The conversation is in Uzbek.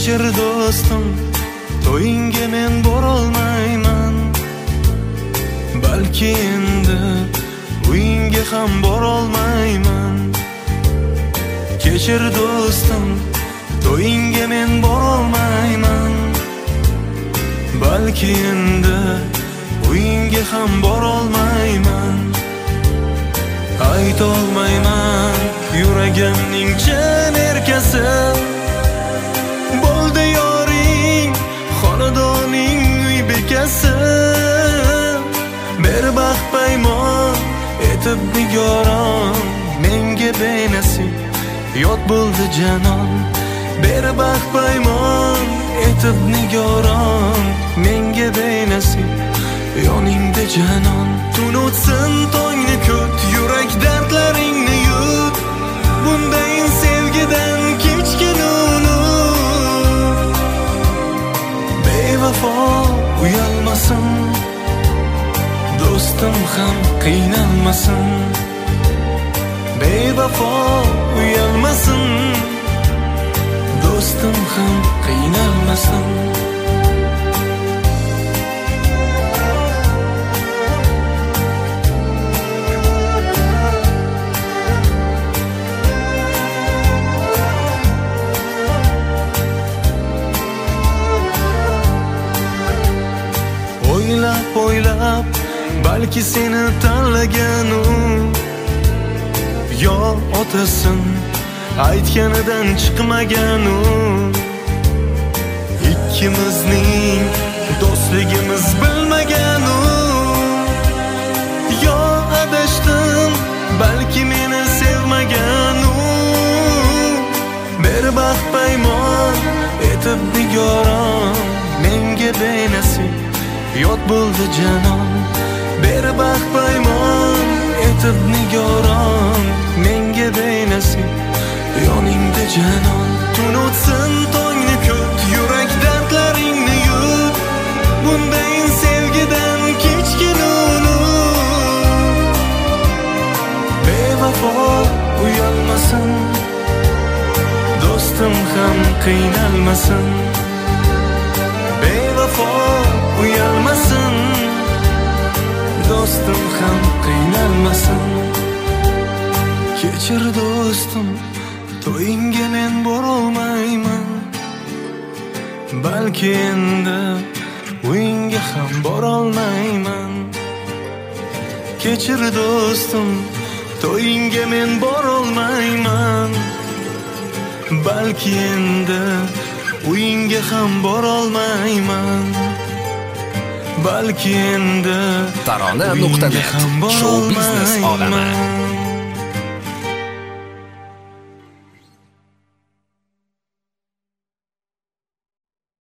Kechir do'stim, to'yingga men borolmayman. Balki endi uyingga ham borolmayman. Kechir do'stim, to'yingga men borolmayman. Balki endi uyingga ham borolmayman. Aytolmayman yuragimning chin erkasi. Bo'ldi yoring xonadoning uy bekasi. Berbaxt paymon etib nigoron, menga benasib yot bo'ldi janon. Berbaxt paymon etib nigoron, menga benasib yoningda janon. Tun o'tsin tongni kut, yurak dardlaringni yut. Bundayin sevgidan kechgin unut. Bevafo uyalmasin, do'stim ham qiynalmasin. Bevafo uyalmasin, do'stim ham qiynalmasin. O'ylab, balki seni tanlagan u. Yo otasin aytganidan chiqmagan u. Ikkimizning do'stligimiz bilmagan u. Yo adashdim, balki meni sevmagan u. Berbaxt paymon etib nigoron, menga benasib yot bo'ldi janon. Berbaxt paymon etib nigoron, menga benasib yoningda janon. Tun o'tsin tongni kut, yurak dardlaringni yut. Bundayin sevgidan kechgin unut. Bevafo uyalmasin, do'stim ham qiynalmasin. Bevafo uyalmasin, do'stim ham qiynalmasin. Kechir do'stim, to'yingga men borolmayman. Balki endi uyingga ham borolmayman. Kechir do'stim, to'yingga men borolmayman. Balki endi uyingga ham borolmayman. Balki endi Tarona.net Show Business olami.